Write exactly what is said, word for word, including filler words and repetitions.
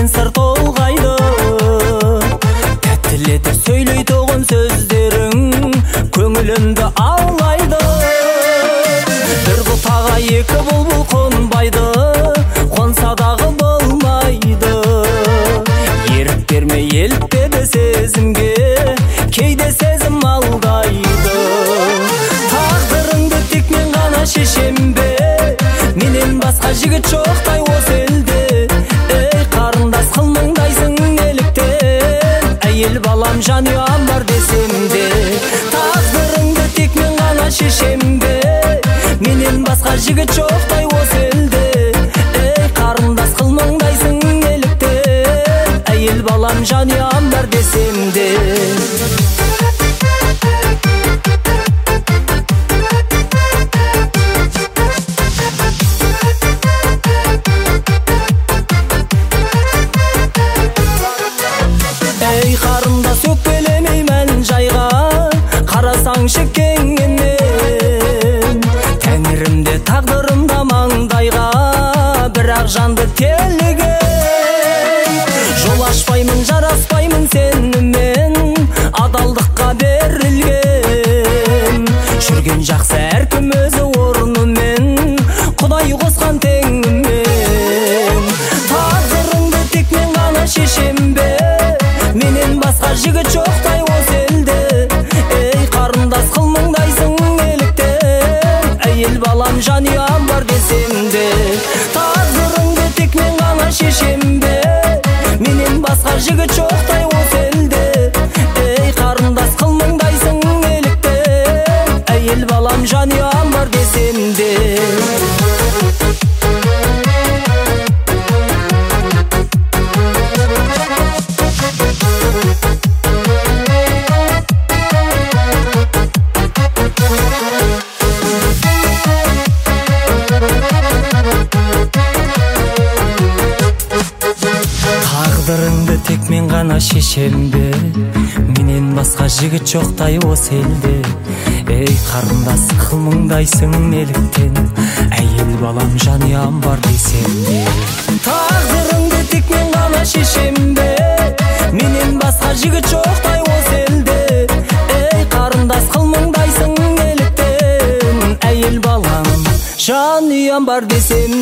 сыр толғайды. Тәттілетіп сөйлей тоғын сөздерің көңілімді аулайды. Бір бұтаға екі бұлбұл қонбайды, қонса дағы болмайды. Ерік берме елітпеді сезімге, кейде сезім алдайды. Тағдырыңды тек мен ғана шешем бе, менен басқа жігіт жоқтай осы елде. Ей қарындас қылмыңдайсың неліктен, әйел балам жанұям бар десем де. Тағдырыңды тек мен ғана шешем бе, менен басқа жігіт жоқтай осы елде. Ей қарындас қылмыңдайсың неліктен, әйел балам жанұям бар десем де. Ей қарындас өкпелемей мән жайға, қарасаңшы кеңінен. Тәңірімде тағдырымда маңдайға, бірақ жанды телеген. Жол ашпаймын, жараспаймын сенімен, адалдыққа берілген. Жүрген жақсы әркім өзі орнымен, Құдай қосқан теңімен. Тағдырыңды тек мен ғана шешем бе, менен басқа жігіт жоқтай осы елде. Ей қарындас қылмыңдайсың неліктен, әйел балам жанұям бар десем де. Тағдырыңды тек мен ғана шешем бе, менен басқа жігіт жоқтай осы елде. Ей қарындас қылмыңдайсың неліктен, әйел балам жанұям бар десем де. Тағдырыңды тек мен ғана шешем бе, менен басқа жігіт жоқтай осы елде. Ей қарындас қылмыңдайсың неліктен, әйел балам жанұям бар десем де. Тағдырыңды тек мен ғана шешем бе, менен басқа жігіт жоқтай осы елде. Ей қарындас қылмыңдайсың неліктен, әйел балам жанұям бар десем